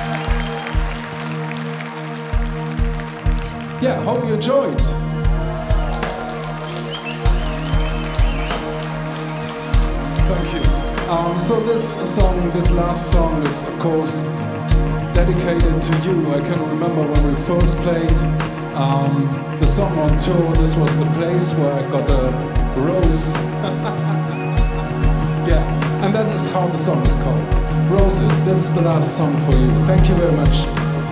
Yeah, hope you enjoyed. Thank you. So this last song is, of course, dedicated to you. I can remember when we first played the song on tour. This was the place where I got a rose. Yeah, and that is how the song is called. Roses. This is the last song for you. Thank you very much.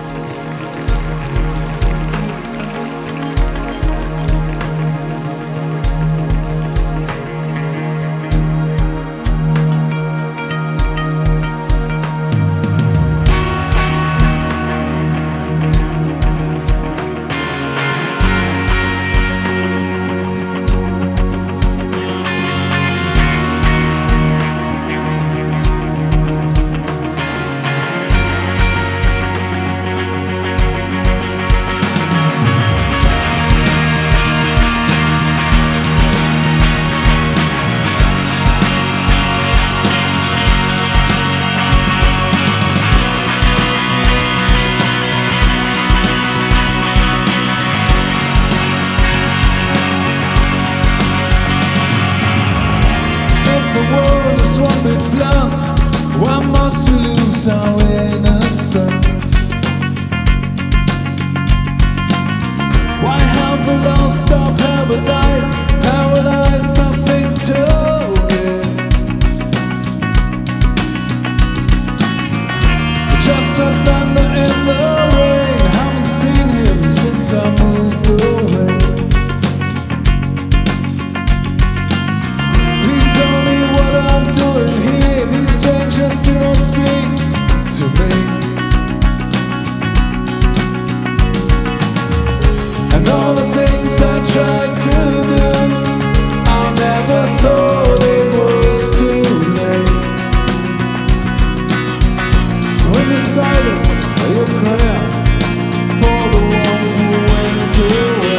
One big plan. Why must we lose our innocence? Why have we lost our paradise? Paradise, nothing to give. Just that thunder in the rain. Haven't seen him since I moved away. Doing here, these strangers do not speak to me. And all the things I tried to do, I never thought it was too late. So in the silence, say a prayer for the one who went away.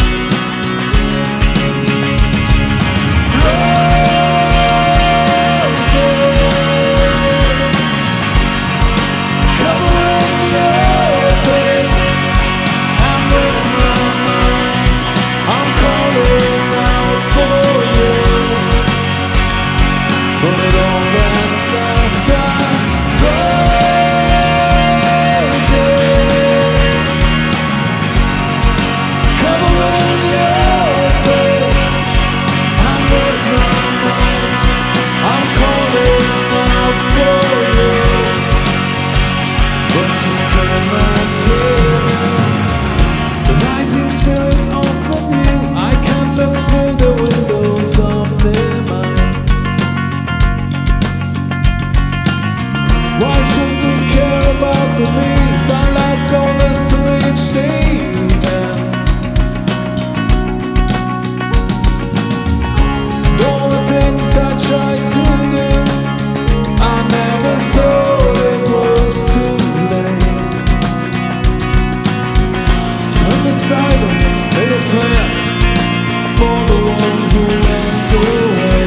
Why should we care about the means? Our last goal is to reach the end. And all the things I tried to do, I never thought it was too late. So in the silence, say a prayer for the one who went away.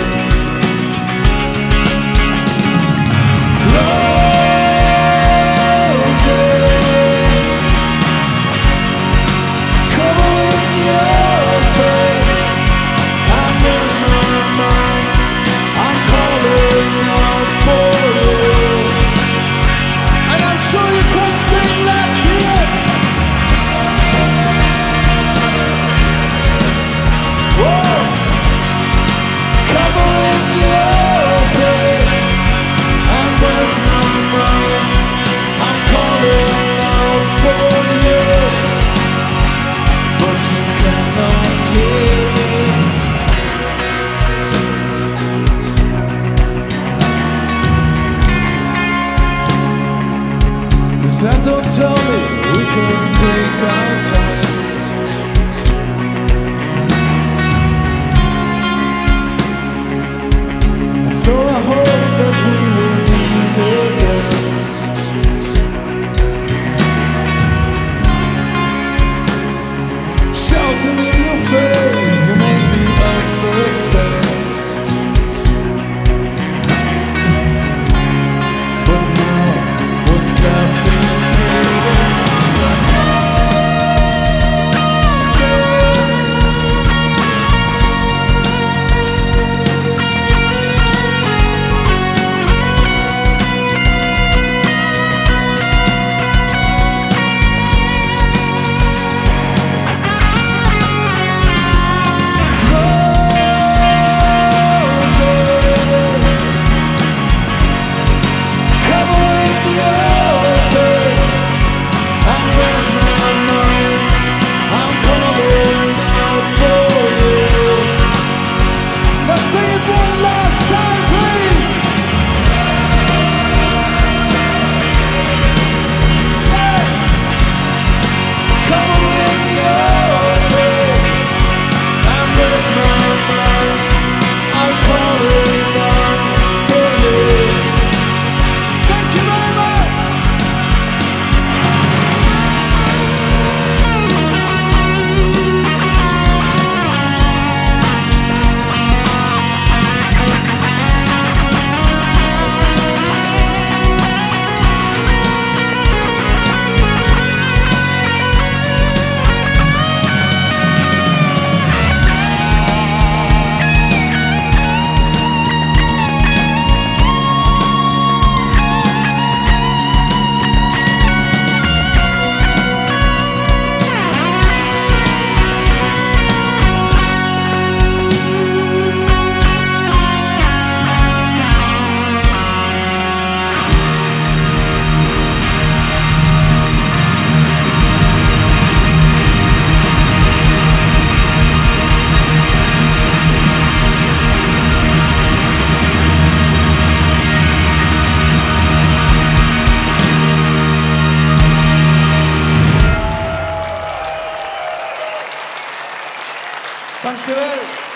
That don't tell me we can take our time. And so I hope that we will meet again. Shouting in your face, you made me understand. But now, what's left is Dankjewel.